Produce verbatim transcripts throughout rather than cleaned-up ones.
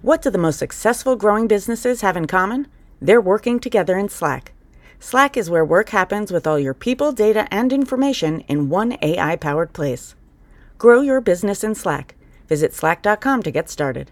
What do the most successful growing businesses have in common? They're working together in Slack. Slack is where work happens with all your people, data, and information in one A I-powered place. Grow your business in Slack. Visit slack dot com to get started.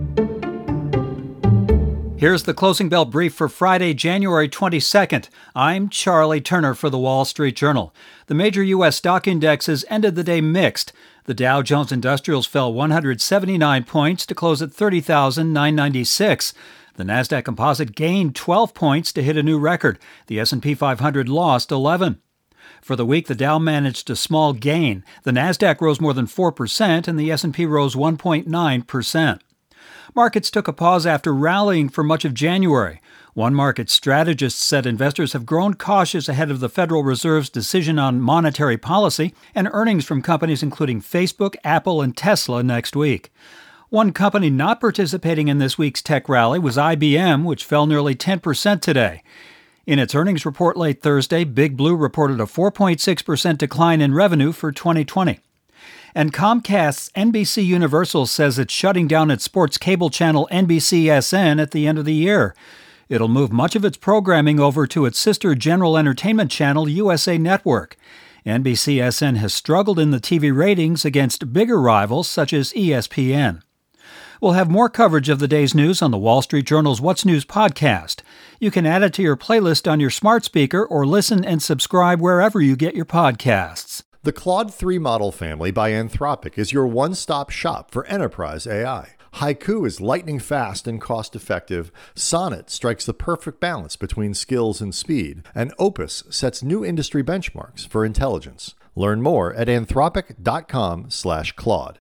Here's the closing bell brief for Friday, January twenty-second. I'm Charlie Turner for the Wall Street Journal. The major U S stock indexes ended the day mixed. The Dow Jones Industrials fell one hundred seventy-nine points to close at thirty thousand nine hundred ninety-six. The Nasdaq Composite gained twelve points to hit a new record. The S and P five hundred lost eleven. For the week, the Dow managed a small gain. The Nasdaq rose more than four percent and the S and P rose one point nine percent. Markets took a pause after rallying for much of January. One market strategist said investors have grown cautious ahead of the Federal Reserve's decision on monetary policy and earnings from companies including Facebook, Apple, and Tesla next week. One company not participating in this week's tech rally was I B M, which fell nearly ten percent today. In its earnings report late Thursday, Big Blue reported a four point six percent decline in revenue for twenty twenty. And Comcast's N B C Universal says it's shutting down its sports cable channel N B C S N at the end of the year. It'll move much of its programming over to its sister general entertainment channel, U S A Network. N B C S N has struggled in the T V ratings against bigger rivals such as E S P N. We'll have more coverage of the day's news on the Wall Street Journal's What's News podcast. You can add it to your playlist on your smart speaker or listen and subscribe wherever you get your podcasts. The Claude three model family by Anthropic is your one-stop shop for enterprise A I. Haiku is lightning fast and cost-effective. Sonnet strikes the perfect balance between skills and speed. And Opus sets new industry benchmarks for intelligence. Learn more at anthropic dot com slash Claude.